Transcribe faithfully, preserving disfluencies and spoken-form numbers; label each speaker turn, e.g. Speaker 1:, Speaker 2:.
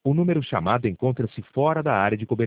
Speaker 1: O número chamado encontra-se fora da área de cobertura.